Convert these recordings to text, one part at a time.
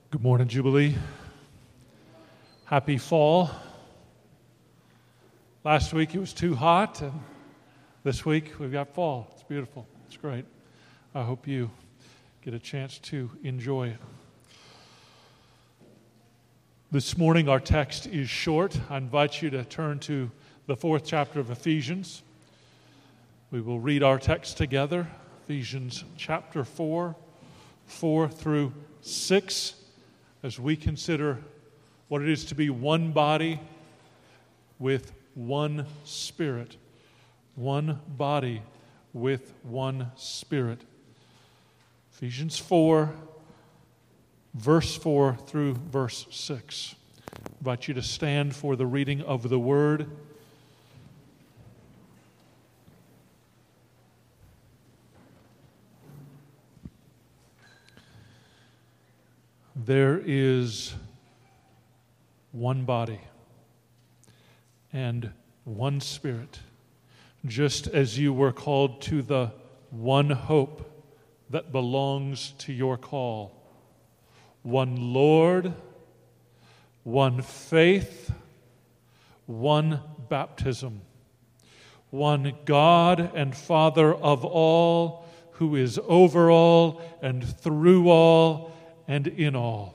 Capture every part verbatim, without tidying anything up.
Good morning, Jubilee. Happy fall. Last week it was too hot, and this week we've got fall. It's beautiful. It's great. I hope you get a chance to enjoy it. This morning our text is short. I invite you to turn to the fourth chapter of Ephesians. We will read our text together, Ephesians chapter four, four through six. As we consider what it is to be one body with one Spirit. One body with one Spirit. Ephesians four, verse four through verse six. I invite you to stand for the reading of the Word. There is one body and one Spirit, just as you were called to the one hope that belongs to your call. One Lord, one faith, one baptism, one God and Father of all, who is over all and through all and in all.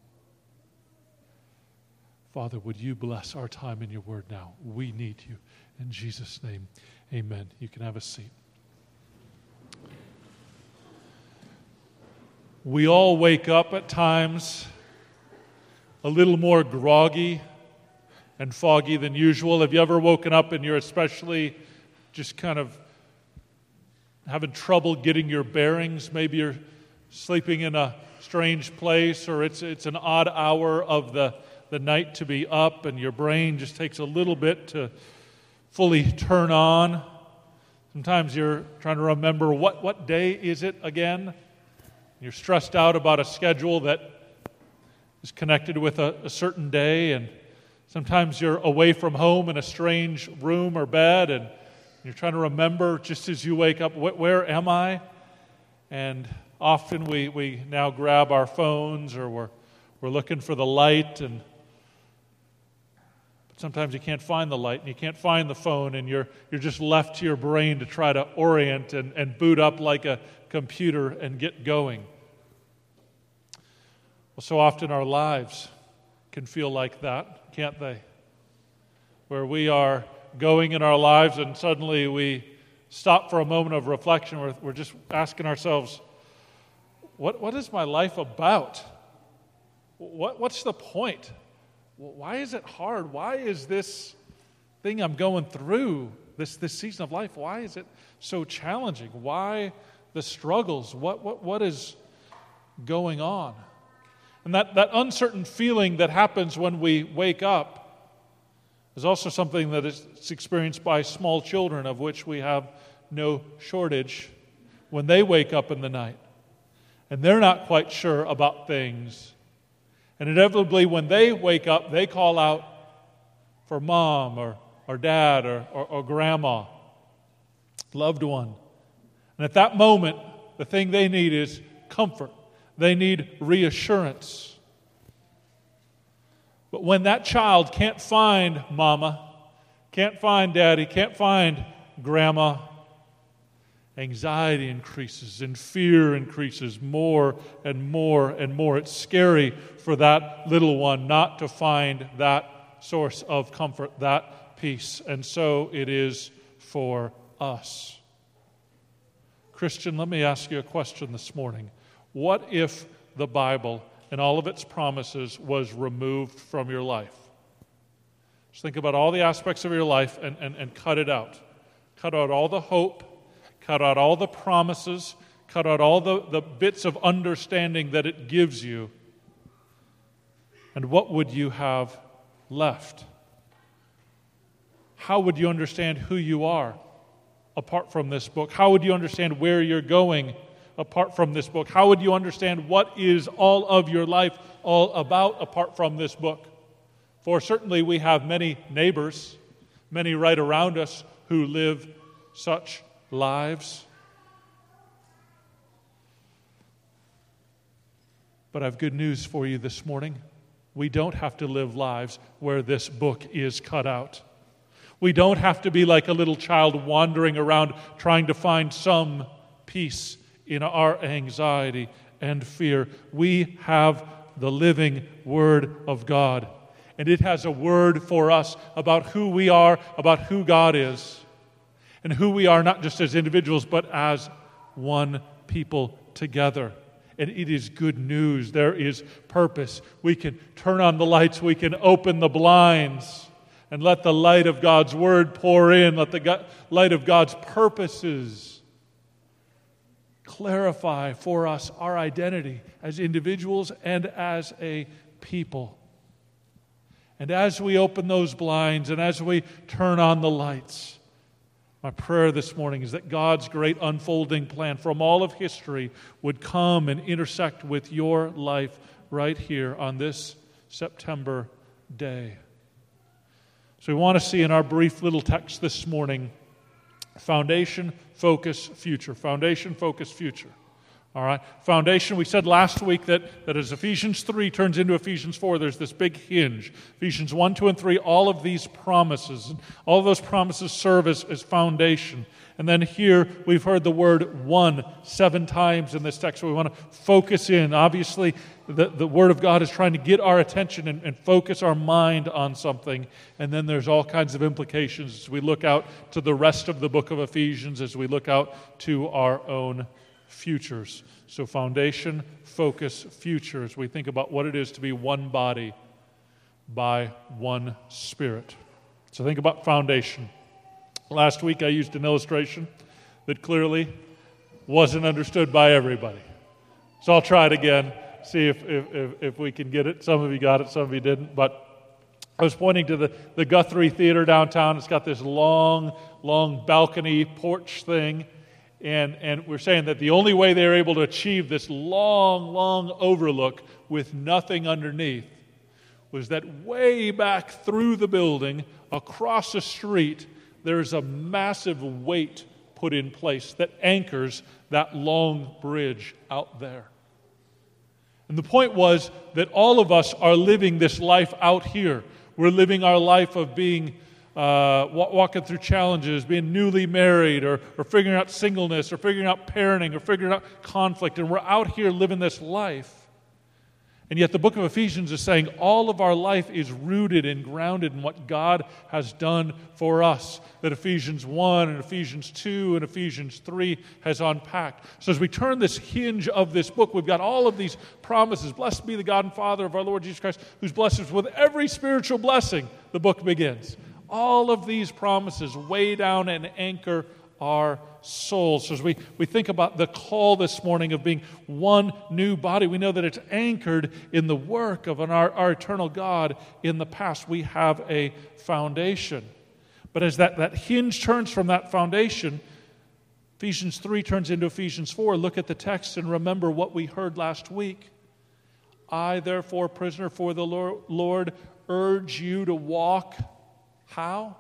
Father, would you bless our time in your word now? We need you. In Jesus' name, amen. You can have a seat. We all wake up at times a little more groggy and foggy than usual. Have you ever woken up and you're especially just kind of having trouble getting your bearings? Maybe you're sleeping in a strange place, or it's it's an odd hour of the, the night to be up, and your brain just takes a little bit to fully turn on. Sometimes you're trying to remember what, what day is it again? You're stressed out about a schedule that is connected with a, a certain day, and sometimes you're away from home in a strange room or bed, and you're trying to remember just as you wake up, where am I? And often we, we now grab our phones, or we're we're looking for the light, and but sometimes you can't find the light and you can't find the phone, and you're you're just left to your brain to try to orient and, and boot up like a computer and get going. Well, so often our lives can feel like that, can't they? Where we are going in our lives and suddenly we stop for a moment of reflection. We're, we're just asking ourselves, What what is my life about? What what's the point? Why is it hard? Why is this thing I'm going through, this this season of life, why is it so challenging? Why the struggles? What what what is going on? And that, that uncertain feeling that happens when we wake up is also something that is experienced by small children, of which we have no shortage, when they wake up in the night. And they're not quite sure about things. And inevitably, when they wake up, they call out for mom or, or dad or, or, or grandma, loved one. And at that moment, the thing they need is comfort. They need reassurance. But when that child can't find mama, can't find daddy, can't find grandma, anxiety increases and fear increases more and more and more. It's scary for that little one not to find that source of comfort, that peace. And so it is for us. Christian, let me ask you a question this morning. What if the Bible and all of its promises was removed from your life? Just think about all the aspects of your life and, and, and cut it out. Cut out all the hope. Cut out all the promises, cut out all the, the bits of understanding that it gives you. And what would you have left? How would you understand who you are apart from this book? How would you understand where you're going apart from this book? How would you understand what is all of your life all about apart from this book? For certainly we have many neighbors, many right around us, who live such lives. But I have good news for you this morning. We don't have to live lives where this book is cut out. We don't have to be like a little child wandering around trying to find some peace in our anxiety and fear. We have the living Word of God, and it has a word for us about who we are, about who God is, and who we are not just as individuals, but as one people together. And it is good news. There is purpose. We can turn on the lights. We can open the blinds and let the light of God's Word pour in. Let the go- light of God's purposes clarify for us our identity as individuals and as a people. And as we open those blinds and as we turn on the lights, my prayer this morning is that God's great unfolding plan from all of history would come and intersect with your life right here on this September day. So we want to see in our brief little text this morning, foundation, focus, future. Foundation, focus, future. All right. Foundation, we said last week that, that as Ephesians three turns into Ephesians four, there's this big hinge. Ephesians one, two, and three, all of these promises, all of those promises serve as, as foundation. And then here we've heard the word one seven times in this text, so we want to focus in. Obviously, the, the Word of God is trying to get our attention and, and focus our mind on something. And then there's all kinds of implications as we look out to the rest of the book of Ephesians, as we look out to our own futures. So foundation, focus, futures. We think about what it is to be one body by one Spirit. So think about foundation. Last week I used an illustration that clearly wasn't understood by everybody. So I'll try it again, see if, if, if, if we can get it. Some of you got it, some of you didn't. But I was pointing to the, the Guthrie Theater downtown. It's got this long, long balcony porch thing. And, and we're saying that the only way they were able to achieve this long, long overlook with nothing underneath was that way back through the building, across the street, there's a massive weight put in place that anchors that long bridge out there. And the point was that all of us are living this life out here. We're living our life of being Uh, walking through challenges, being newly married, or, or figuring out singleness, or figuring out parenting, or figuring out conflict. And we're out here living this life. And yet the book of Ephesians is saying all of our life is rooted and grounded in what God has done for us. That Ephesians one and Ephesians two and Ephesians three has unpacked. So as we turn this hinge of this book, we've got all of these promises. Blessed be the God and Father of our Lord Jesus Christ, who's blessed us with every spiritual blessing. The book begins. All of these promises weigh down and anchor our souls. So as we, we think about the call this morning of being one new body, we know that it's anchored in the work of an, our, our eternal God in the past. We have a foundation. But as that, that hinge turns from that foundation, Ephesians three turns into Ephesians four. Look at the text and remember what we heard last week. I, therefore, prisoner for the Lord, urge you to walk. How?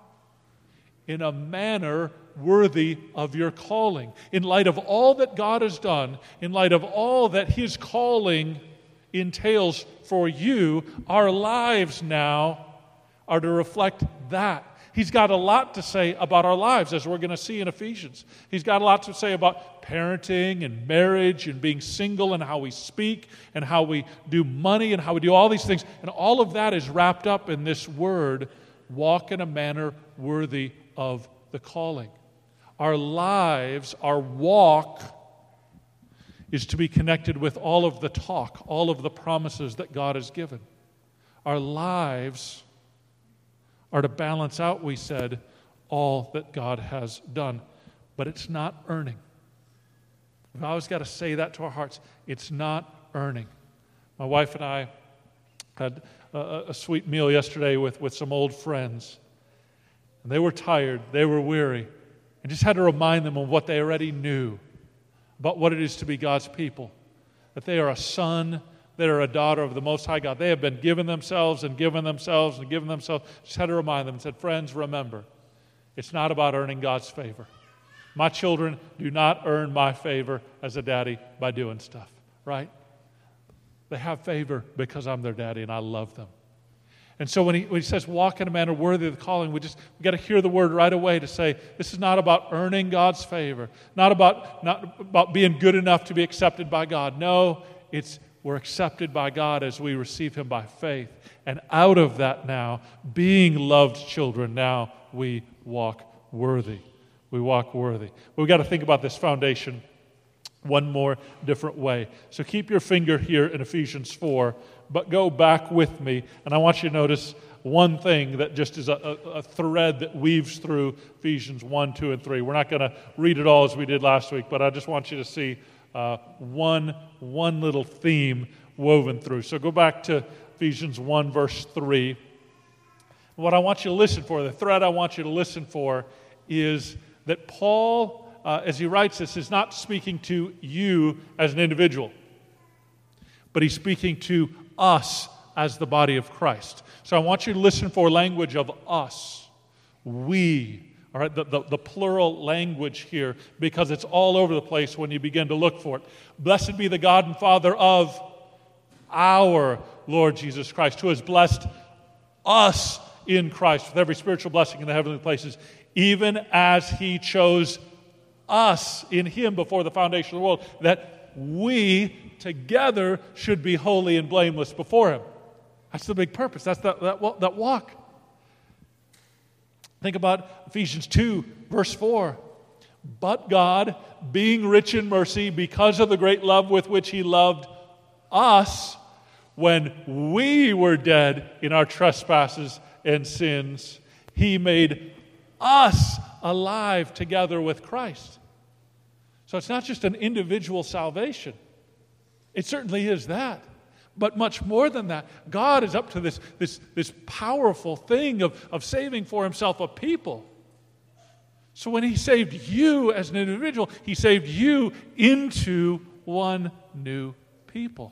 In a manner worthy of your calling. In light of all that God has done, in light of all that His calling entails for you, our lives now are to reflect that. He's got a lot to say about our lives, as we're going to see in Ephesians. He's got a lot to say about parenting and marriage and being single and how we speak and how we do money and how we do all these things. And all of that is wrapped up in this word, walk in a manner worthy of the calling. Our lives, our walk, is to be connected with all of the talk, all of the promises that God has given. Our lives are to balance out, we said, all that God has done. But it's not earning. We've always got to say that to our hearts. It's not earning. My wife and I had a, a sweet meal yesterday with, with some old friends. And they were tired, they were weary, and just had to remind them of what they already knew about what it is to be God's people. That they are a son, they are a daughter of the Most High God. They have been given themselves and given themselves and given themselves. Just had to remind them and said, friends, remember, it's not about earning God's favor. My children do not earn my favor as a daddy by doing stuff, right? They have favor because I'm their daddy and I love them. And so when he, when he says walk in a manner worthy of the calling, we just we got to hear the word right away to say this is not about earning God's favor, not about not about being good enough to be accepted by God. No, it's we're accepted by God as we receive him by faith. And out of that now, being loved children, now we walk worthy. We walk worthy. We've got to think about this foundation one more different way. So keep your finger here in Ephesians four, but go back with me, and I want you to notice one thing that just is a, a, a thread that weaves through Ephesians one, two, and three. We're not going to read it all as we did last week, but I just want you to see uh, one, one little theme woven through. So go back to Ephesians one, verse three. What I want you to listen for, the thread I want you to listen for, is that Paul, Uh, as he writes this, is not speaking to you as an individual, but he's speaking to us as the body of Christ. So I want you to listen for language of us, we, all right, the, the, the plural language here, because it's all over the place when you begin to look for it. Blessed be the God and Father of our Lord Jesus Christ, who has blessed us in Christ with every spiritual blessing in the heavenly places, even as he chose us in him before the foundation of the world, that we together should be holy and blameless before him. That's the big purpose. That's that, that, that walk. Think about Ephesians two, verse four. But God, being rich in mercy, because of the great love with which he loved us, when we were dead in our trespasses and sins, he made us alive together with Christ. So it's not just an individual salvation. It certainly is that. But much more than that, God is up to this, this, this powerful thing of, of saving for himself a people. So when he saved you as an individual, he saved you into one new people.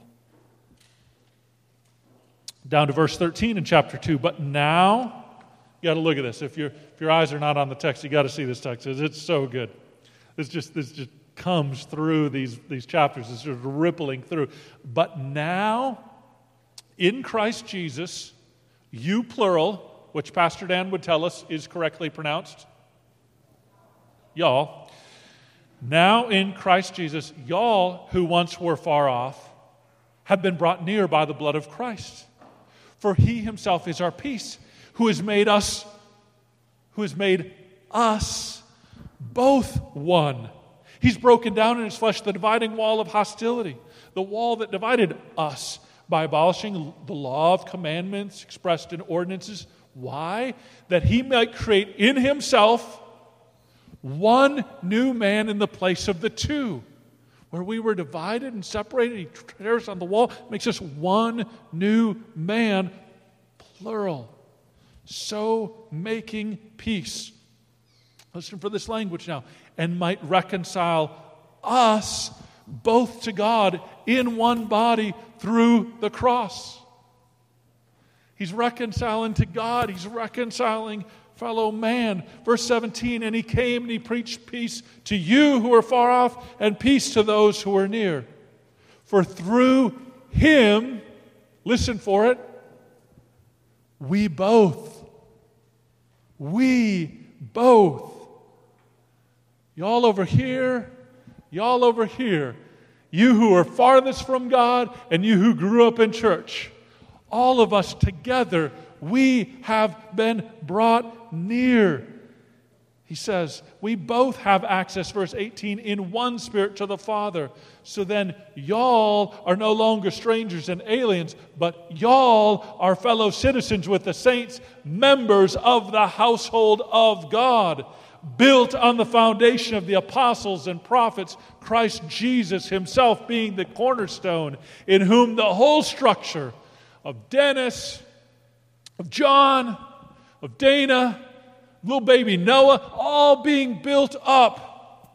Down to verse thirteen in chapter two. But now, you got to look at this. If, your if your eyes are not on the text, you got to see this text. It's so good. This just this just comes through these, these chapters. It's just rippling through. But now, in Christ Jesus, you plural, which Pastor Dan would tell us is correctly pronounced, y'all. Now in Christ Jesus, y'all who once were far off have been brought near by the blood of Christ. For he himself is our peace, who has made us, who has made us both one. He's broken down in his flesh the dividing wall of hostility, the wall that divided us, by abolishing the law of commandments expressed in ordinances. Why? That he might create in himself one new man in the place of the two. Where we were divided and separated, he tears on the wall, makes us one new man, plural. So making peace. Listen for this language now. And might reconcile us both to God in one body through the cross. He's reconciling to God. He's reconciling fellow man. Verse seventeen, and he came and he preached peace to you who are far off and peace to those who are near. For through him, listen for it, we both, we both, y'all over here, y'all over here, you who are farthest from God and you who grew up in church, all of us together, we have been brought near. He says, we both have access, verse eighteen, in one spirit to the Father. So then y'all are no longer strangers and aliens, but y'all are fellow citizens with the saints, members of the household of God, built on the foundation of the apostles and prophets, Christ Jesus himself being the cornerstone, in whom the whole structure of Dennis, of John, of Dana, little baby Noah, all being built up.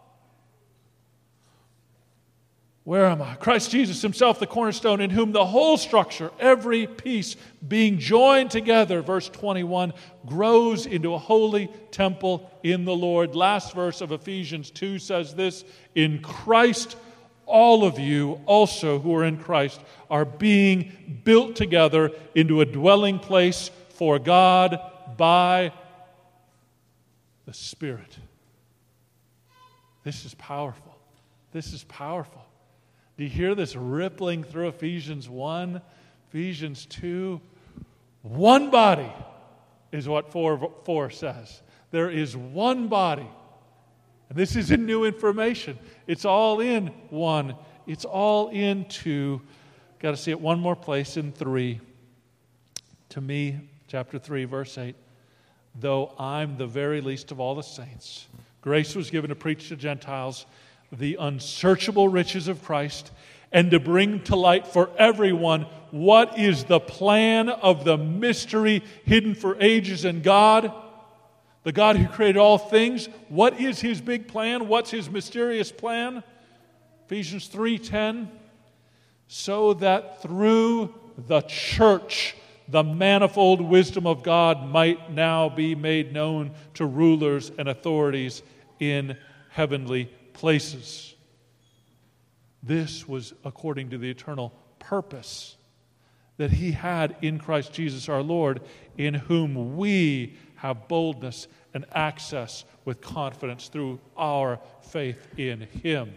Where am I? Christ Jesus himself, the cornerstone, in whom the whole structure, every piece being joined together, verse twenty-one, grows into a holy temple in the Lord. Last verse of Ephesians two says this, in Christ all of you also who are in Christ are being built together into a dwelling place for God by the Spirit. This is powerful. This is powerful. Do you hear this rippling through Ephesians one, Ephesians two? One body is what four, four says. There is one body. And this isn't new information. It's all in one. It's all in two. Got to see it one more place in three. To me, chapter three, verse eight. Though I'm the very least of all the saints, grace was given to preach to Gentiles the unsearchable riches of Christ, and to bring to light for everyone what is the plan of the mystery hidden for ages in God. The God who created all things. What is His big plan? What's His mysterious plan? Ephesians three ten. So that through the church, the manifold wisdom of God might now be made known to rulers and authorities in heavenly places. This was according to the eternal purpose that He had in Christ Jesus our Lord, in whom we have boldness and access with confidence through our faith in Him.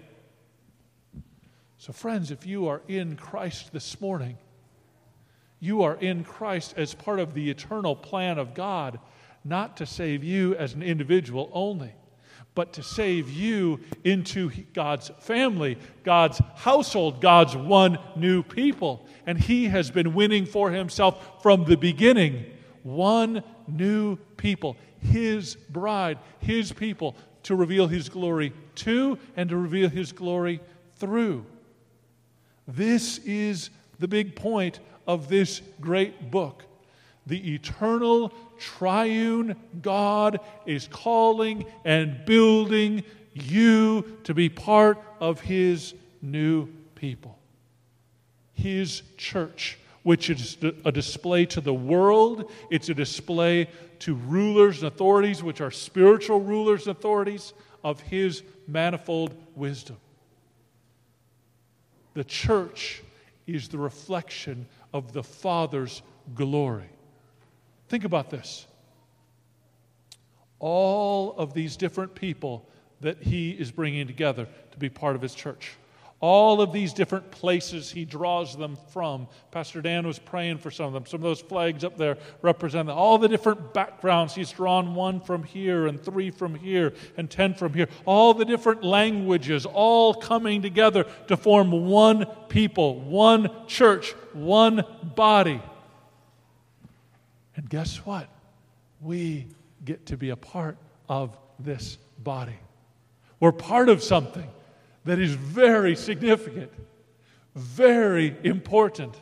So friends, if you are in Christ this morning, you are in Christ as part of the eternal plan of God, not to save you as an individual only, but to save you into God's family, God's household, God's one new people. And He has been winning for Himself from the beginning one new people, His bride, His people, to reveal His glory to and to reveal His glory through. This is the big point of this great book. The eternal triune God is calling and building you to be part of His new people. His church, which is a display to the world. It's a display to rulers and authorities, which are spiritual rulers and authorities, of His manifold wisdom. The church is the reflection of the Father's glory. Think about this. All of these different people that He is bringing together to be part of His church. All of these different places He draws them from. Pastor Dan was praying for some of them. Some of those flags up there represent them. All the different backgrounds. He's drawn one from here and three from here and ten from here. All the different languages all coming together to form one people, one church, one body. And guess what? We get to be a part of this body. We're part of something that is very significant, very important.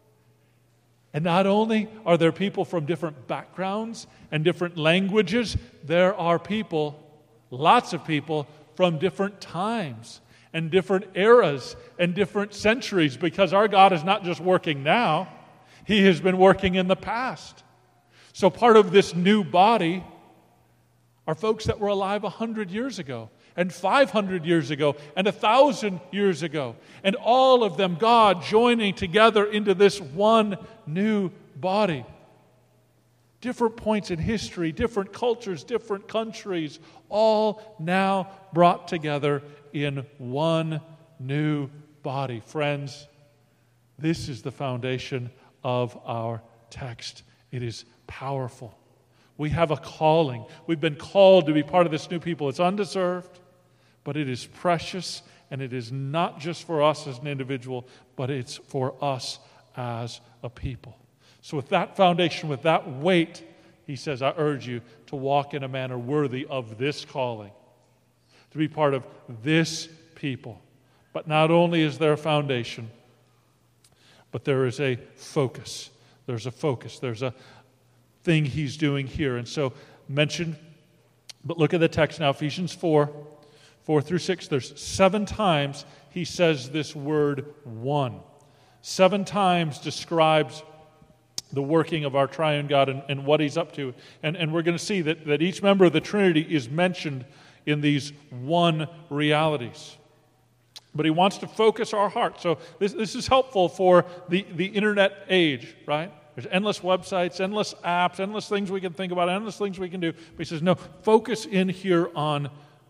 And not only are there people from different backgrounds and different languages, there are people, lots of people, from different times and different eras and different centuries, because our God is not just working now, He has been working in the past. So part of this new body are folks that were alive a hundred years ago, and five hundred years ago, and a thousand years ago. And all of them, God joining together into this one new body. Different points in history, different cultures, different countries, all now brought together in one new body. Friends, this is the foundation of our text. It is powerful. We have a calling. We've been called to be part of this new people. It's undeserved, but it is precious, and it is not just for us as an individual, but it's for us as a people. So with that foundation, with that weight, he says, I urge you to walk in a manner worthy of this calling, to be part of this people. But not only is there a foundation, but there is a focus. There's a focus. There's a thing he's doing here. And so mentioned, but look at the text now, Ephesians four, four through six. There's seven times he says this word one. Seven times describes the working of our triune God and, and what he's up to. And, and we're going to see that, that each member of the Trinity is mentioned in these one realities. But he wants to focus our heart. So this, this is helpful for the, the internet age, right? There's endless websites, endless apps, endless things we can think about, endless things we can do. But he says, no, focus in here on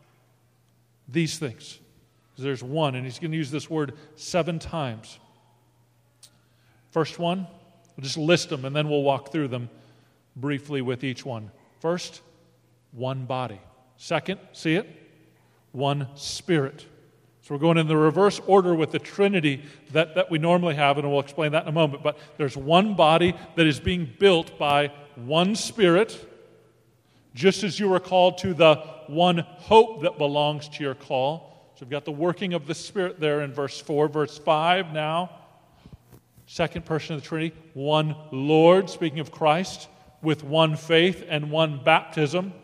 these things. There's one, and he's going to use this word seven times. First one, we'll just list them, and then we'll walk through them briefly with each one. First, one body. Second, see it? One Spirit. So we're going in the reverse order with the Trinity that, that we normally have, and we'll explain that in a moment. But there's one body that is being built by one Spirit, just as you were called to the one hope that belongs to your call. So we've got the working of the Spirit there in verse four. Verse five now, second person of the Trinity, one Lord, speaking of Christ, with one faith and one baptism.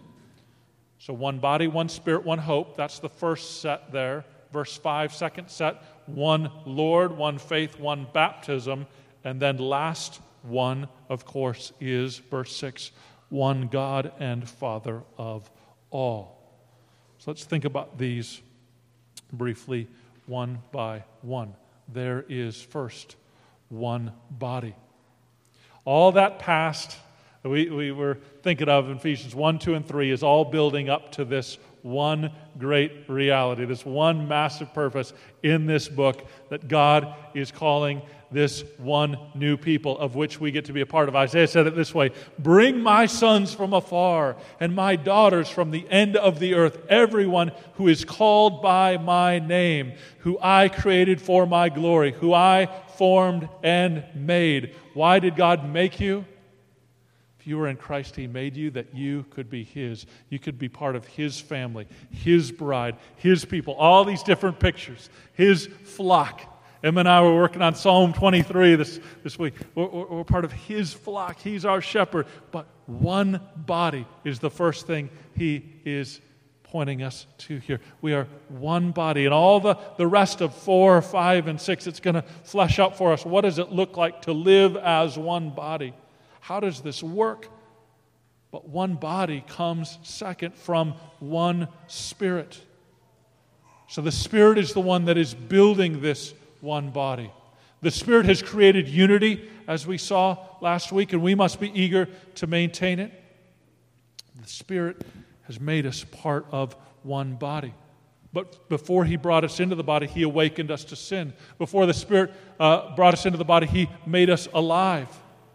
So one body, one Spirit, one hope. That's the first set there. Verse five, second set, one Lord, one faith, one baptism. And then last one, of course, is verse six, one God and Father of all. So let's think about these briefly, one by one. There is first one body. All that past that we, we were thinking of in Ephesians one, two, and three is all building up to this one great reality, this one massive purpose in this book that God is calling this one new people of which we get to be a part of. Isaiah said it this way, bring my sons from afar and my daughters from the end of the earth, everyone who is called by my name, who I created for my glory, who I formed and made. Why did God make you? If you were in Christ, He made you that you could be His. You could be part of His family, His bride, His people, all these different pictures, His flock. Emma and I were working on Psalm twenty-three this, this week. We're, we're, we're part of His flock. He's our shepherd. But one body is the first thing He is pointing us to here. We are one body. And all the, the rest of four, five, and six, it's going to flesh out for us. What does it look like to live as one body? How does this work? But one body comes second from one Spirit. So the Spirit is the one that is building this one body. The Spirit has created unity, as we saw last week, and we must be eager to maintain it. The Spirit has made us part of one body. But before He brought us into the body, He awakened us to sin. Before the Spirit uh, brought us into the body, He made us alive.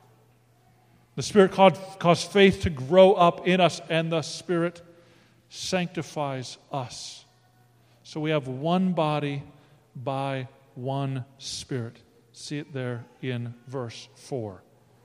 The Spirit caused faith to grow up in us, and the Spirit sanctifies us. So we have one body by one Spirit. See it there in verse four.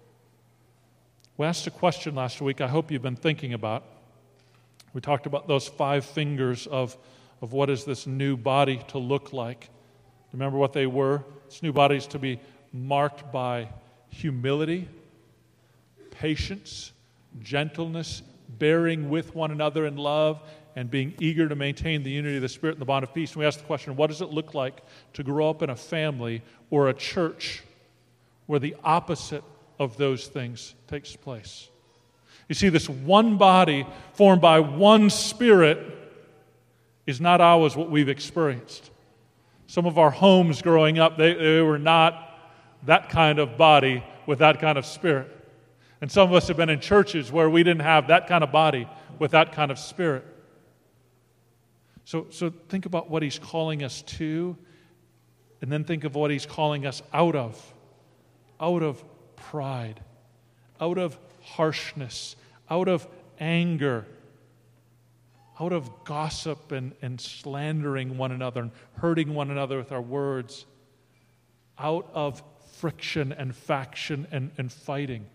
We asked a question last week I hope you've been thinking about. We talked about those five fingers of, of what is this new body to look like. Remember what they were? This new body is to be marked by humility, patience, gentleness, bearing with one another in love, and being eager to maintain the unity of the Spirit and the bond of peace. And we asked the question, what does it look like to grow up in a family or a church where the opposite of those things takes place? You see, this one body formed by one Spirit is not always what we've experienced. Some of our homes growing up, they, they were not that kind of body with that kind of Spirit. And some of us have been in churches where we didn't have that kind of body with that kind of Spirit. So, so think about what He's calling us to, and then think of what He's calling us out of. Out of pride, out of harshness, out of anger, out of gossip and, and slandering one another and hurting one another with our words, out of friction and faction and, and fighting.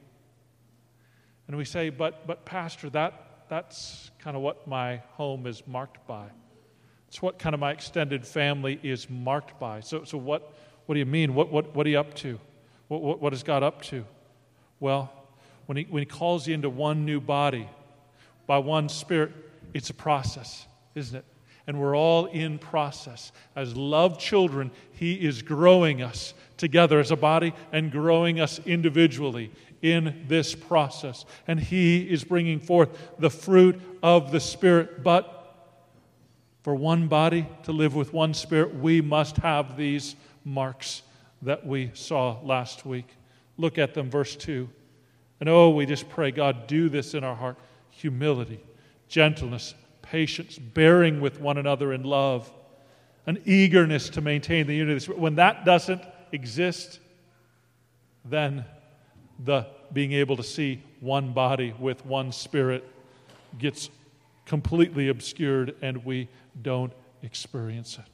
And we say, but but Pastor, that that's kind of what my home is marked by. It's what kind of my extended family is marked by. So so what what do you mean? What what what are you up to? What what, what is God up to? Well, when he when he calls you into one new body by one Spirit, it's a process, isn't it? And we're all in process. As loved children, He is growing us together as a body and growing us individually in this process. And He is bringing forth the fruit of the Spirit. But For one body to live with one spirit, we must have these marks that we saw last week. Look at them, verse two. And oh, we just pray, God, do this in our heart. Humility, gentleness, patience, bearing with one another in love, an eagerness to maintain the unity of the Spirit. When that doesn't exist, then the being able to see one body with one Spirit gets completely obscured and we don't experience it.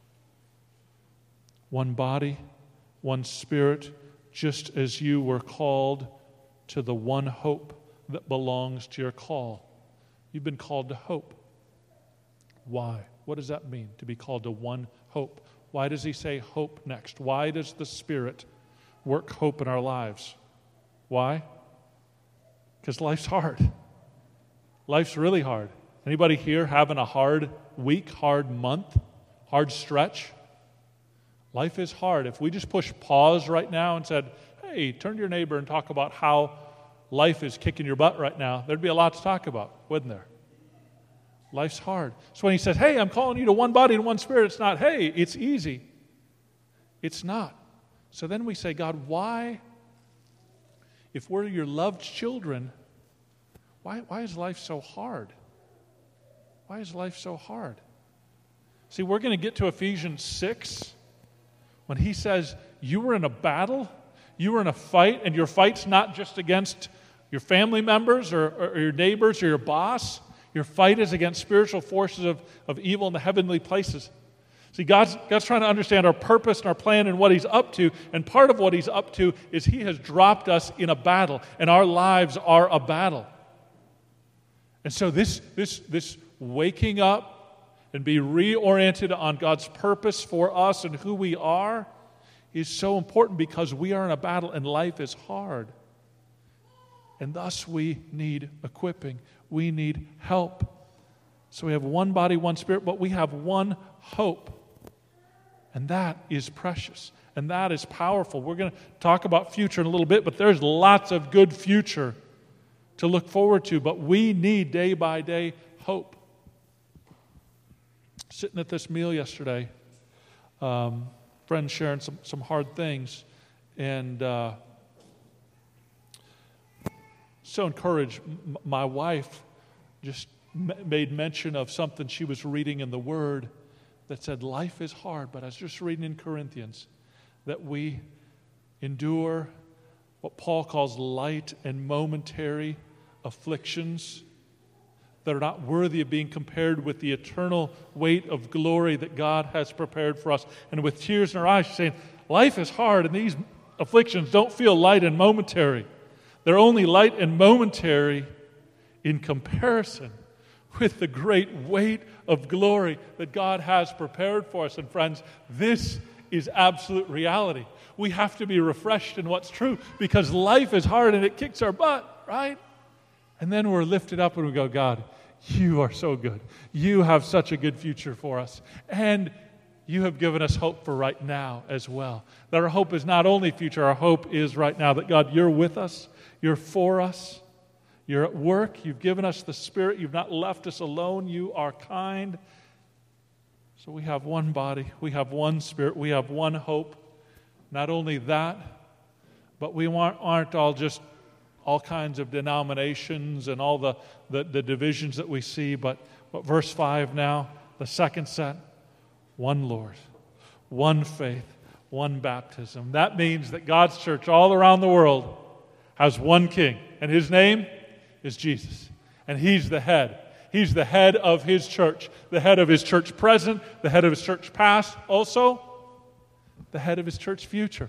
One body, one Spirit, just as you were called to the one hope that belongs to your call. You've been called to hope. Why? What does that mean, to be called to one hope? Why does he say hope next? Why does the Spirit work hope in our lives? Why? Because life's hard. Life's really hard. Anybody here having a hard week, hard month, hard stretch? Life is hard. If we just push pause right now and said, hey, turn to your neighbor and talk about how life is kicking your butt right now, there'd be a lot to talk about, wouldn't there? Life's hard. So when he says, hey, I'm calling you to one body and one spirit, it's not, hey, it's easy. It's not. So then we say, God, why, if we're your loved children, why, why is life so hard? Why is life so hard? See, we're going to get to Ephesians six when he says, you were in a battle, you were in a fight, and your fight's not just against your family members or, or your neighbors or your boss. Your fight is against spiritual forces of, of evil in the heavenly places. See, God's, God's trying to understand our purpose and our plan and what he's up to, and part of what he's up to is he has dropped us in a battle, and our lives are a battle. And so this, this, this waking up and be reoriented on God's purpose for us and who we are is so important because we are in a battle and life is hard. And thus we need equipping. We need help. So we have one body, one spirit, but we have one hope. And that is precious. And that is powerful. We're going to talk about future in a little bit, but there's lots of good future to look forward to. But we need day by day hope. Sitting at this meal yesterday, um, friends sharing some, some hard things, and uh, so encouraged. M- my wife just m- made mention of something she was reading in the Word that said, life is hard, but I was just reading in Corinthians that we endure what Paul calls light and momentary afflictions that are not worthy of being compared with the eternal weight of glory that God has prepared for us. And with tears in our eyes, she's saying, life is hard, and these afflictions don't feel light and momentary. They're only light and momentary in comparison with the great weight of glory that God has prepared for us. And friends, this is absolute reality. We have to be refreshed in what's true because life is hard and it kicks our butt, right? And then we're lifted up and we go, God, you are so good. You have such a good future for us. And you have given us hope for right now as well. That our hope is not only future, our hope is right now. That God, you're with us. You're for us. You're at work. You've given us the Spirit. You've not left us alone. You are kind. So we have one body. We have one Spirit. We have one hope. Not only that, but we aren't all just all kinds of denominations and all the, the, the divisions that we see. But, but verse five now, the second set, one Lord, one faith, one baptism. That means that God's church all around the world has one king, and his name is Jesus. And he's the head. He's the head of his church, the head of his church present, the head of his church past, also the head of his church future.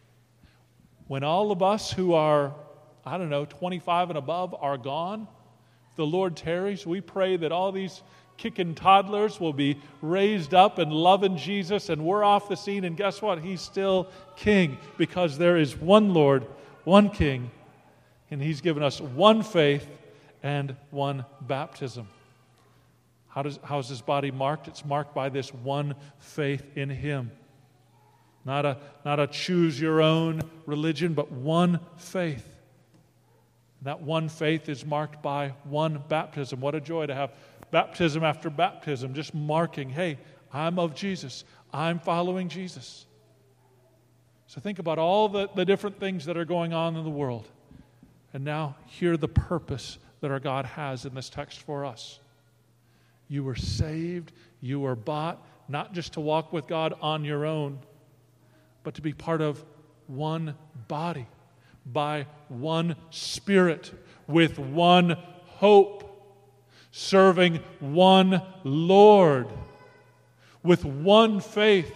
When all of us who are, I don't know, twenty-five and above are gone, if the Lord tarries, we pray that all these kicking toddlers will be raised up and loving Jesus, and we're off the scene, and guess what? He's still king, because there is one Lord, one king, and he's given us one faith and one baptism. How does how is this body marked? It's marked by this one faith in him. Not a, not a choose your own religion, but one faith. That one faith is marked by one baptism. What a joy to have baptism after baptism, just marking, hey, I'm of Jesus. I'm following Jesus. So think about all the, the different things that are going on in the world. And now hear the purpose that our God has in this text for us. You were saved, you were bought, not just to walk with God on your own, but to be part of one body, by one Spirit, with one hope, serving one Lord, with one faith.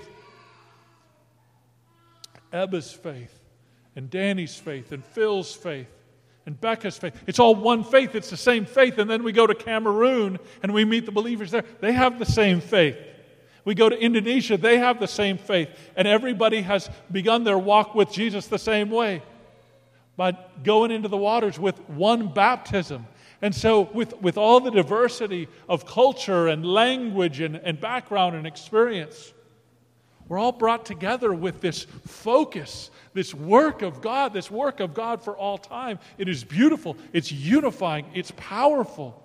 Ebba's faith, and Danny's faith, and Phil's faith, and Becca's faith. It's all one faith. It's the same faith. And then we go to Cameroon and we meet the believers there. They have the same faith. We go to Indonesia. They have the same faith. And everybody has begun their walk with Jesus the same way, by going into the waters with one baptism. And so with, with all the diversity of culture and language and, and background and experience, we're all brought together with this focus, this work of God, this work of God for all time. It is beautiful. It's unifying. It's powerful.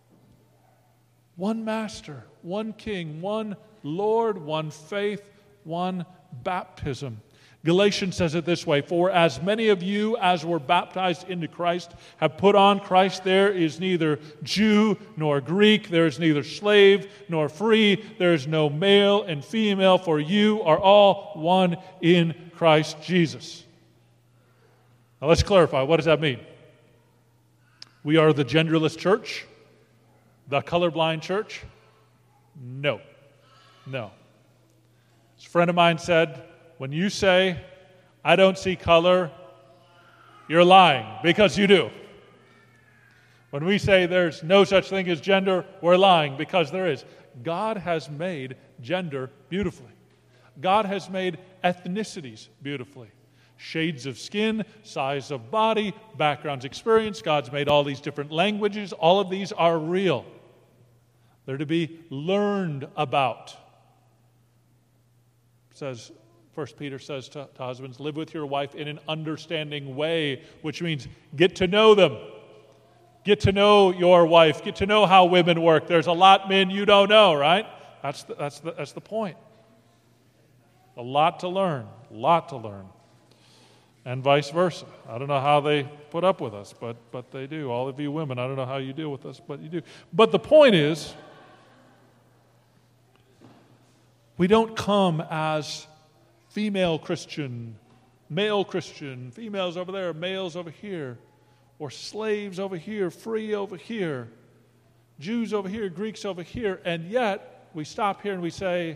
One Master, one King, one Lord, one faith, one baptism. Galatians says it this way, for as many of you as were baptized into Christ have put on Christ. There is neither Jew nor Greek, there is neither slave nor free, there is no male and female, for you are all one in Christ Jesus. Now let's clarify, what does that mean? We are the genderless church? The colorblind church? No. No. As a friend of mine said, when you say, I don't see color, you're lying, because you do. When we say there's no such thing as gender, we're lying, because there is. God has made gender beautifully. God has made ethnicities beautifully. Shades of skin, size of body, backgrounds, experience. God's made all these different languages. All of these are real. They're to be learned about. It says, First Peter says to, to husbands, live with your wife in an understanding way, which means get to know them. Get to know your wife. Get to know how women work. There's a lot, men, you don't know, right? That's the, that's the, that's the point. A lot to learn. A lot to learn. And vice versa. I don't know how they put up with us, but, but they do. All of you women, I don't know how you deal with us, but you do. But the point is, we don't come as female Christian, male Christian, females over there, males over here, or slaves over here, free over here, Jews over here, Greeks over here, and yet we stop here and we say,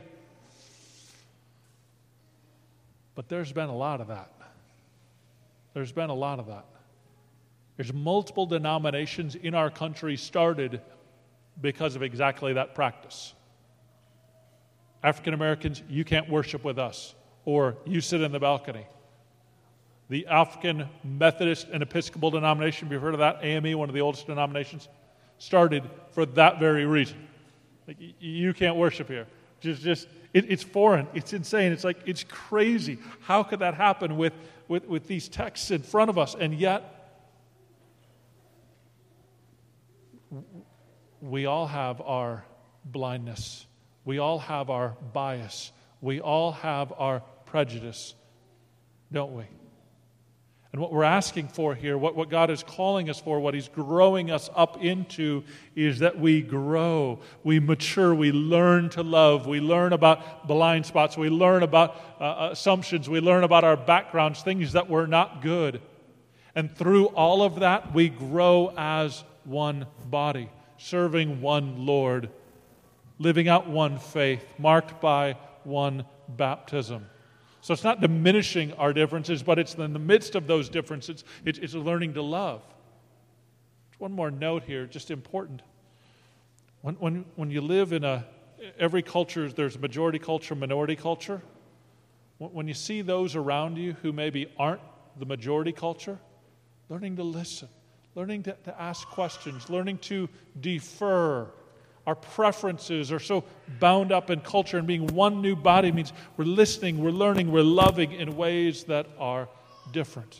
but there's been a lot of that. There's been a lot of that. There's multiple denominations in our country started because of exactly that practice. African Americans, you can't worship with us. Or you sit in the balcony. The African Methodist and Episcopal denomination, have you heard of that? A M E, one of the oldest denominations, started for that very reason. Like, you can't worship here. Just, just it, it's foreign. It's insane. It's like, it's crazy. How could that happen with, with, with these texts in front of us? And yet, we all have our blindness. We all have our bias. We all have our prejudice, don't we? And what we're asking for here, what, what God is calling us for, what He's growing us up into, is that we grow, we mature, we learn to love, we learn about blind spots, we learn about uh, assumptions, we learn about our backgrounds, things that were not good. And through all of that, we grow as one body, serving one Lord, living out one faith, marked by one baptism. So it's not diminishing our differences, but it's in the midst of those differences, it's, it's learning to love. One more note here, just important. When, when, when you live in a, every culture, there's a majority culture, minority culture. When you see those around you who maybe aren't the majority culture, learning to listen, learning to, to ask questions, learning to defer. Our preferences are so bound up in culture, and being one new body means we're listening, we're learning, we're loving in ways that are different.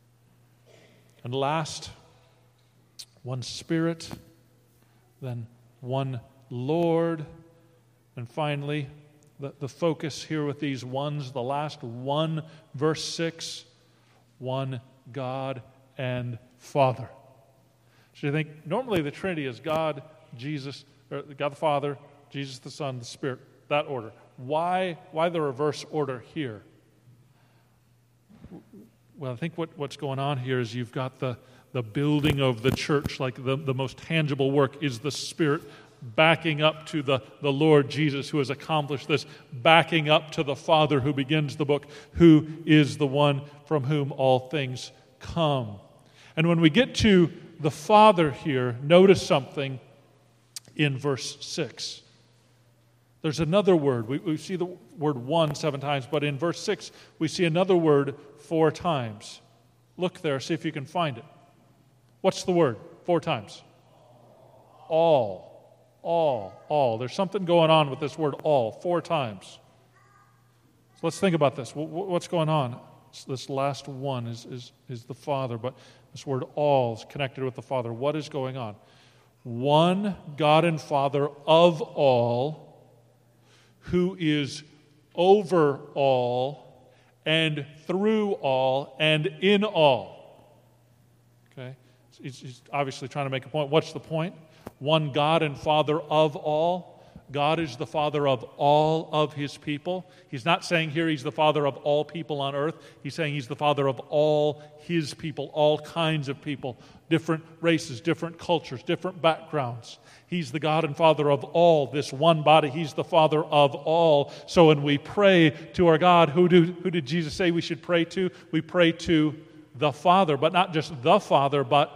And last, one Spirit, then one Lord. And finally, the, the focus here with these ones, the last one, verse six, one God and Father. So you think, normally the Trinity is God, Jesus, or God the Father, Jesus the Son, the Spirit, that order. Why, why the reverse order here? Well, I think what, what's going on here is you've got the, the building of the church, like the, the most tangible work is the Spirit backing up to the, the Lord Jesus who has accomplished this, backing up to the Father who begins the book, who is the one from whom all things come. And when we get to the Father here, notice something in verse six. There's another word. We, we see the word one seven times, but in verse six, we see another word four times. Look there, see if you can find it. What's the word? Four times. All. All. All. There's something going on with this word all, four times. So let's think about this. What's going on? This last one is, is, is the Father, but this word all is connected with the Father. What is going on? One God and Father of all, who is over all, and through all, and in all. Okay? He's, he's obviously trying to make a point. What's the point? One God and Father of all. God is the Father of all of His people. He's not saying here He's the Father of all people on earth. He's saying He's the Father of all His people, all kinds of people, different races, different cultures, different backgrounds. He's the God and Father of all, this one body. He's the Father of all. So when we pray to our God, who, do, who did Jesus say we should pray to? We pray to the Father, but not just the Father, but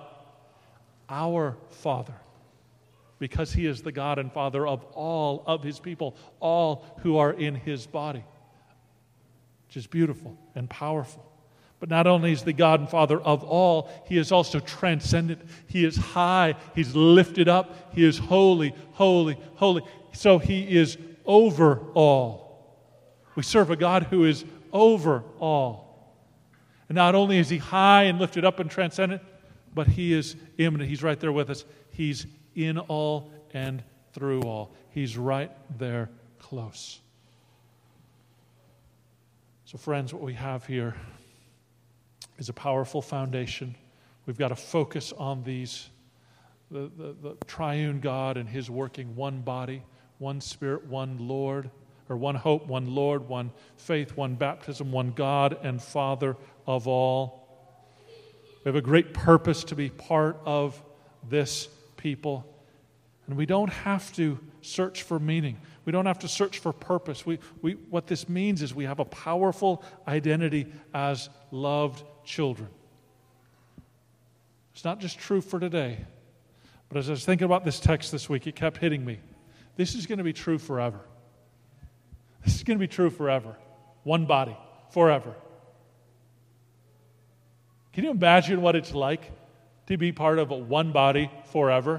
our Father. Because He is the God and Father of all of His people, all who are in His body. Which is beautiful and powerful. But not only is the God and Father of all, He is also transcendent. He is high. He's lifted up. He is holy, holy, holy. So He is over all. We serve a God who is over all. And not only is He high and lifted up and transcendent, but He is immanent. He's right there with us. He's in all and through all. He's right there close. So friends, what we have here is a powerful foundation. We've got to focus on these, the, the, the triune God and His working one body, one Spirit, one Lord, or one hope, one Lord, one faith, one baptism, one God and Father of all. We have a great purpose to be part of this people. And we don't have to search for meaning. We don't have to search for purpose. We, we, what this means is we have a powerful identity as loved children. It's not just true for today, but as I was thinking about this text this week, it kept hitting me. This is going to be true forever. This is going to be true forever. One body, forever. Can you imagine what it's like to be part of a one body forever?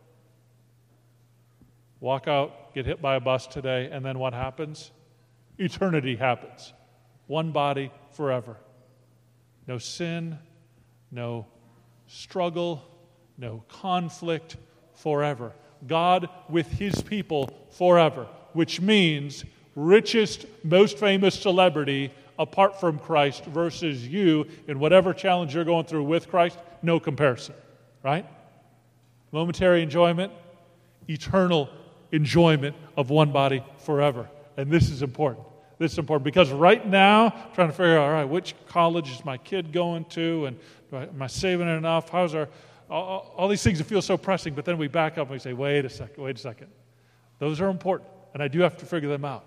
Walk out, get hit by a bus today, and then what happens? Eternity happens. One body forever. No sin, no struggle, no conflict, forever. God with His people forever, which means richest, most famous celebrity apart from Christ versus you in whatever challenge you're going through with Christ, no comparison, right? Momentary enjoyment, eternal enjoyment of one body forever. And this is important. This is important because right now, I'm trying to figure out, all right, which college is my kid going to? And do I, am I saving enough? How's our, all, all these things that feel so pressing, but then we back up and we say, wait a second, wait a second. Those are important, and I do have to figure them out.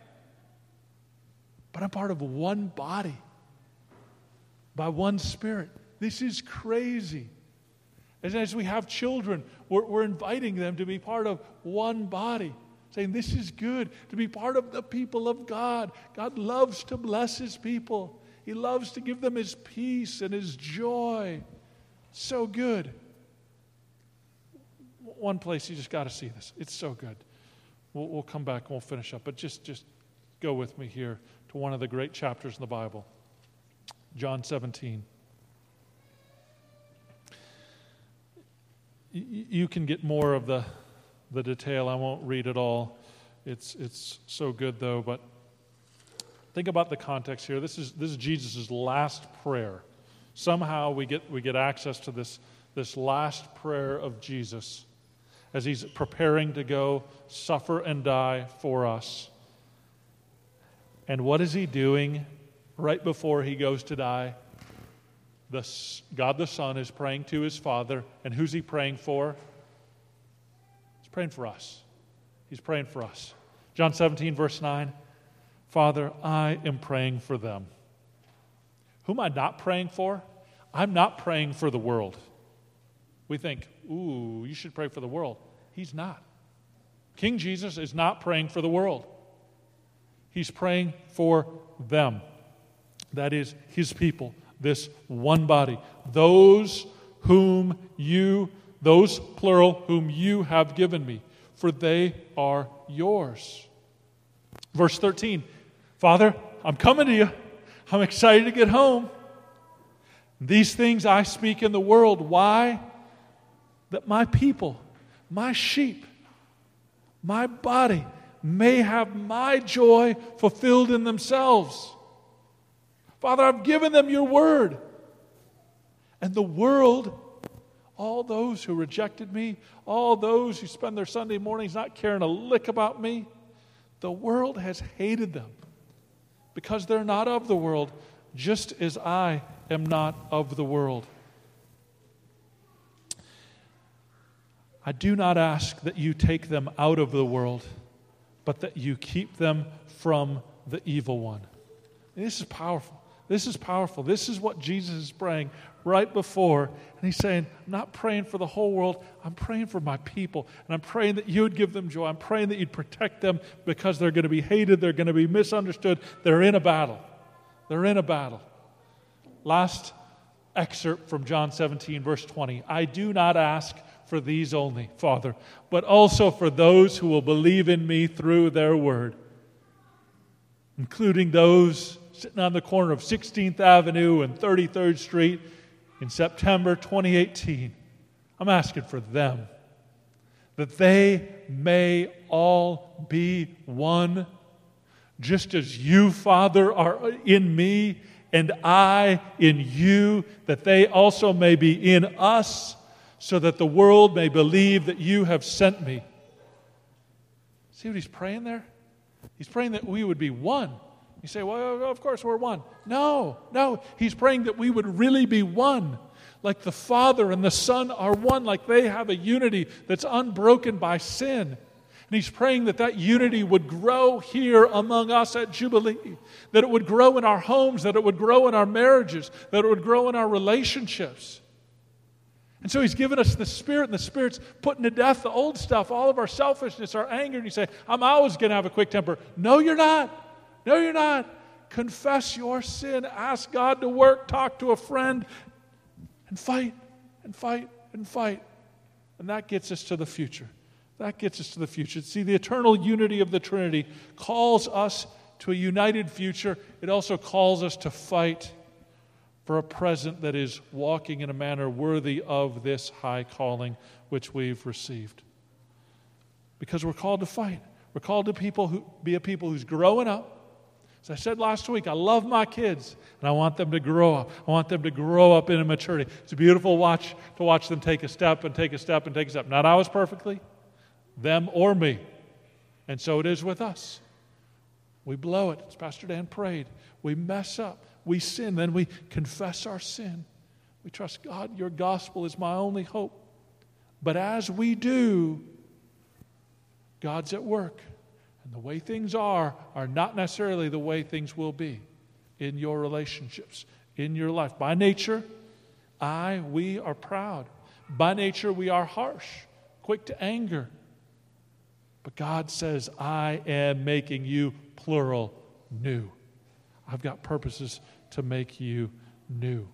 But I'm part of one body by one Spirit. This is crazy. And as we have children, we're, we're inviting them to be part of one body, saying this is good, to be part of the people of God. God loves to bless His people. He loves to give them His peace and His joy. So good. One place you just got to see this. It's so good. We'll, we'll come back and we'll finish up. But just, just go with me here to one of the great chapters in the Bible. John seventeen. You can get more of the, the detail. I won't read it all. It's it's so good, though. But think about the context here. This is this is Jesus' last prayer. Somehow we get we get access to this, this last prayer of Jesus as he's preparing to go suffer and die for us. And what is he doing right before he goes to die? The, God the Son is praying to his Father. And who's he praying for? He's praying for us. He's praying for us. John seventeen, verse nine. Father, I am praying for them. Who am I not praying for? I'm not praying for the world. We think, ooh, you should pray for the world. He's not. King Jesus is not praying for the world. He's praying for them. That is his people, this one body. Those whom you, those plural, whom you have given me, for they are yours. Verse thirteen, Father, I'm coming to you. I'm excited to get home. These things I speak in the world. Why? That my people, my sheep, my body may have my joy fulfilled in themselves. Father, I've given them your word. And the world, all those who rejected me, all those who spend their Sunday mornings not caring a lick about me, the world has hated them because they're not of the world, just as I am not of the world. I do not ask that you take them out of the world, but that you keep them from the evil one. And this is powerful. This is powerful. This is what Jesus is praying right before. And he's saying, I'm not praying for the whole world. I'm praying for my people. And I'm praying that you would give them joy. I'm praying that you'd protect them because they're going to be hated. They're going to be misunderstood. They're in a battle. They're in a battle. Last excerpt from John seventeen, verse twenty. I do not ask for these only, Father, but also for those who will believe in me through their word, including those sitting on the corner of sixteenth Avenue and thirty-third Street in September twenty eighteen. I'm asking for them, that they may all be one, just as you, Father, are in me and I in you, that they also may be in us, so that the world may believe that you have sent me. See what he's praying there? He's praying that we would be one. You say, well, of course we're one. No, no. He's praying that we would really be one. Like the Father and the Son are one. Like they have a unity that's unbroken by sin. And he's praying that that unity would grow here among us at Jubilee. That it would grow in our homes. That it would grow in our marriages. That it would grow in our relationships. And so he's given us the Spirit, and the Spirit's putting to death the old stuff, all of our selfishness, our anger. And you say, I'm always going to have a quick temper. No, you're not. No, you're not. Confess your sin. Ask God to work. Talk to a friend. And fight, and fight, and fight. And that gets us to the future. That gets us to the future. See, the eternal unity of the Trinity calls us to a united future. It also calls us to fight for a present that is walking in a manner worthy of this high calling which we've received. Because we're called to fight. We're called to people who be a people who's growing up. As I said last week, I love my kids, and I want them to grow up. I want them to grow up in a maturity. It's a beautiful watch to watch them take a step and take a step and take a step. Not ours perfectly, them or me. And so it is with us. We blow it, as Pastor Dan prayed. We mess up. We sin. Then we confess our sin. We trust God, your gospel is my only hope. But as we do, God's at work. And the way things are, are not necessarily the way things will be in your relationships, in your life. By nature, I, we are proud. By nature, we are harsh, quick to anger. But God says, I am making you, plural, new. I've got purposes to make you new.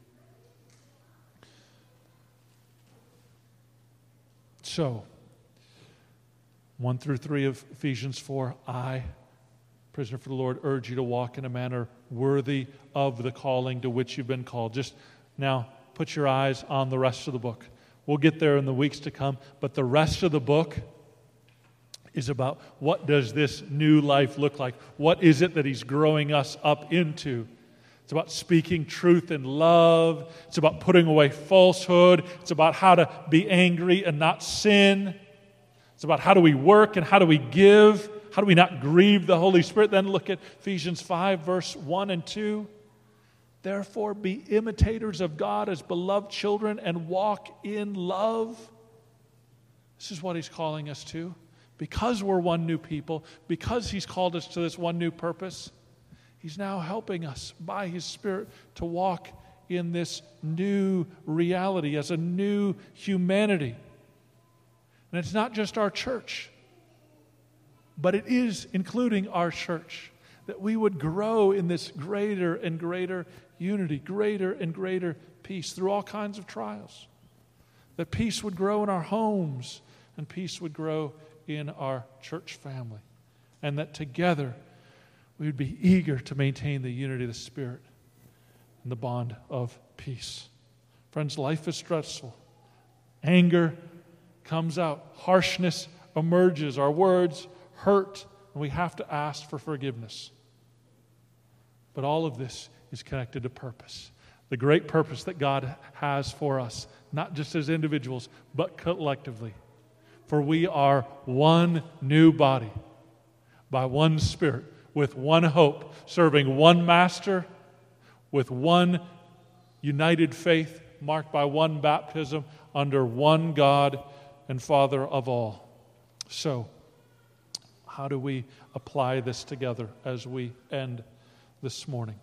So, one through three of Ephesians four, I, prisoner for the Lord, urge you to walk in a manner worthy of the calling to which you've been called. Just now, put your eyes on the rest of the book. We'll get there in the weeks to come, but the rest of the book is about what does this new life look like? What is it that he's growing us up into? It's about speaking truth in love. It's about putting away falsehood. It's about how to be angry and not sin. It's about how do we work and how do we give? How do we not grieve the Holy Spirit? Then look at Ephesians five, verse one and two. Therefore, be imitators of God as beloved children and walk in love. This is what he's calling us to. Because we're one new people, because he's called us to this one new purpose, he's now helping us by his Spirit to walk in this new reality as a new humanity. And it's not just our church, but it is including our church, that we would grow in this greater and greater unity, greater and greater peace through all kinds of trials. That peace would grow in our homes and peace would grow in our church family. And that together we would be eager to maintain the unity of the Spirit and the bond of peace. Friends, life is stressful. Anger comes out. Harshness emerges. Our words hurt, and we have to ask for forgiveness. But all of this is connected to purpose. The great purpose that God has for us, not just as individuals, but collectively. For we are one new body, by one Spirit, with one hope, serving one Master, with one united faith, marked by one baptism, under one God and Father of all. So, how do we apply this together as we end this morning?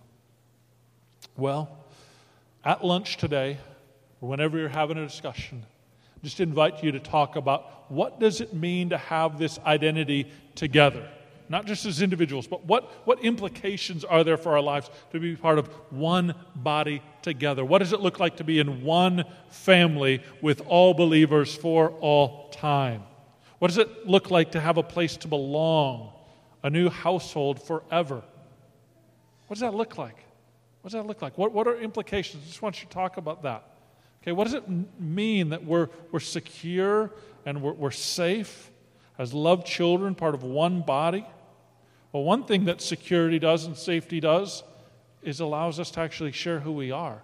Well, at lunch today, or whenever you're having a discussion, just invite you to talk about what does it mean to have this identity together? Not just as individuals, but what, what implications are there for our lives to be part of one body together? What does it look like to be in one family with all believers for all time? What does it look like to have a place to belong, a new household forever? What does that look like? What does that look like? What, what are implications? I just want you to talk about that. Okay, what does it mean that we're, we're secure and we're, we're safe as loved children, part of one body? Well, one thing that security does and safety does is allows us to actually share who we are.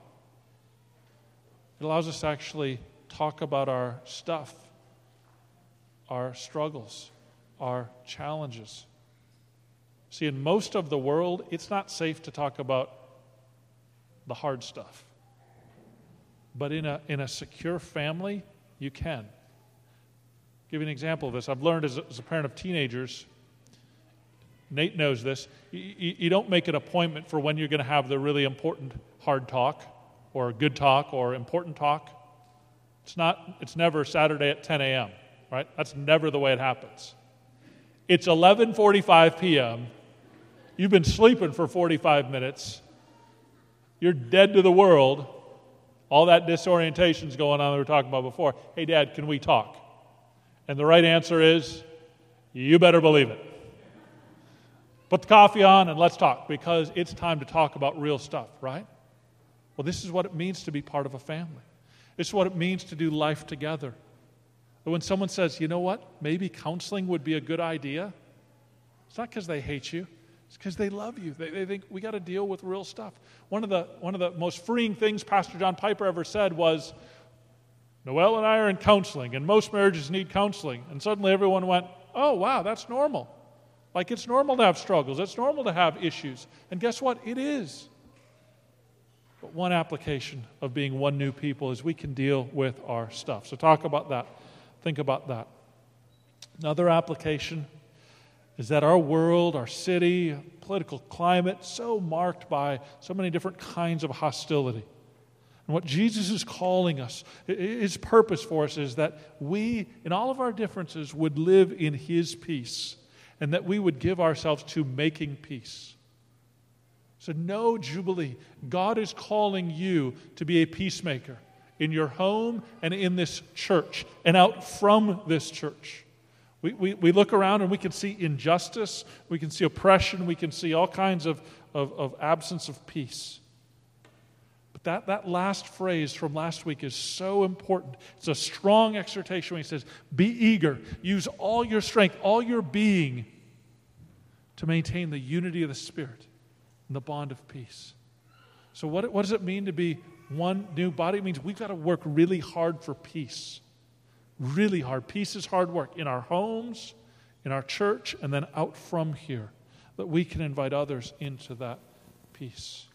It allows us to actually talk about our stuff, our struggles, our challenges. See, in most of the world, it's not safe to talk about the hard stuff. But in a in a secure family, you can. I'll give you an example of this. I've learned as a, as a parent of teenagers, Nate knows this, you, you don't make an appointment for when you're going to have the really important hard talk or good talk or important talk. It's not. It's never Saturday at ten a.m., right? That's never the way it happens. It's eleven forty-five p.m. You've been sleeping for forty-five minutes. You're dead to the world. All that disorientation's going on that we were talking about before. Hey, Dad, can we talk? And the right answer is, you better believe it. Put the coffee on and let's talk, because it's time to talk about real stuff, right? Well, this is what it means to be part of a family. This is what it means to do life together. But when someone says, you know what, maybe counseling would be a good idea, it's not because they hate you. It's because they love you. They, they think we got to deal with real stuff. One of the one of the most freeing things Pastor John Piper ever said was, Noelle and I are in counseling, and most marriages need counseling. And suddenly everyone went, oh, wow, that's normal. Like it's normal to have struggles. It's normal to have issues. And guess what? It is. But one application of being one new people is we can deal with our stuff. So talk about that. Think about that. Another application is that our world, our city, political climate, so marked by so many different kinds of hostility. And what Jesus is calling us, his purpose for us is that we, in all of our differences, would live in his peace, and that we would give ourselves to making peace. So no Jubilee. God is calling you to be a peacemaker in your home and in this church and out from this church. We, we, we look around and we can see injustice, we can see oppression, we can see all kinds of, of, of absence of peace. But that, that last phrase from last week is so important. It's a strong exhortation when he says, be eager, use all your strength, all your being to maintain the unity of the Spirit and the bond of peace. So what, what does it mean to be one new body? It means we've got to work really hard for peace. Really hard. Peace is hard work in our homes, in our church, and then out from here, that we can invite others into that peace.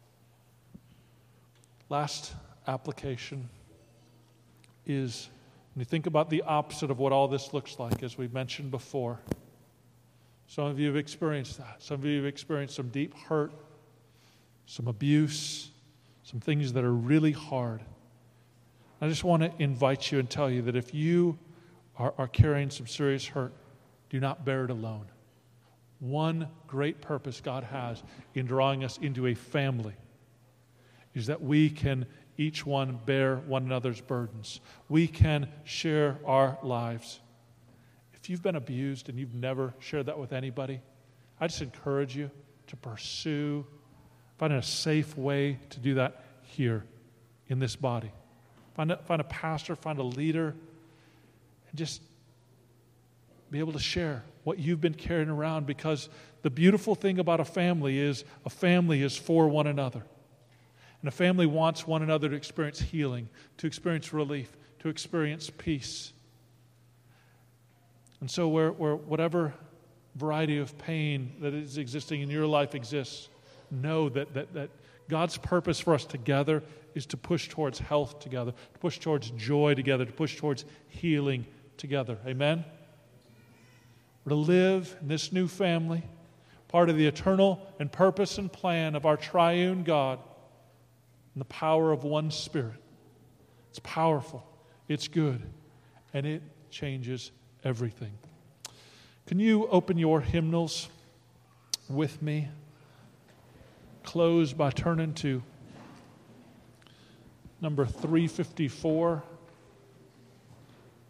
Last application is, when you think about the opposite of what all this looks like, as we mentioned before, some of you have experienced that. Some of you have experienced some deep hurt, some abuse, some things that are really hard. I just want to invite you and tell you that if you are, are carrying some serious hurt, do not bear it alone. One great purpose God has in drawing us into a family is that we can each one bear one another's burdens. We can share our lives. If you've been abused and you've never shared that with anybody, I just encourage you to pursue, find a safe way to do that here in this body. Find a, find a pastor, find a leader, and just be able to share what you've been carrying around, because the beautiful thing about a family is a family is for one another. And a family wants one another to experience healing, to experience relief, to experience peace. And so where, where whatever variety of pain that is existing in your life exists, know that, that, that God's purpose for us together is to push towards health together, to push towards joy together, to push towards healing together. Amen? We're to live in this new family, part of the eternal and purpose and plan of our triune God and the power of one Spirit. It's powerful, it's good, and it changes everything. Can you open your hymnals with me? Close by turning to number three fifty-four.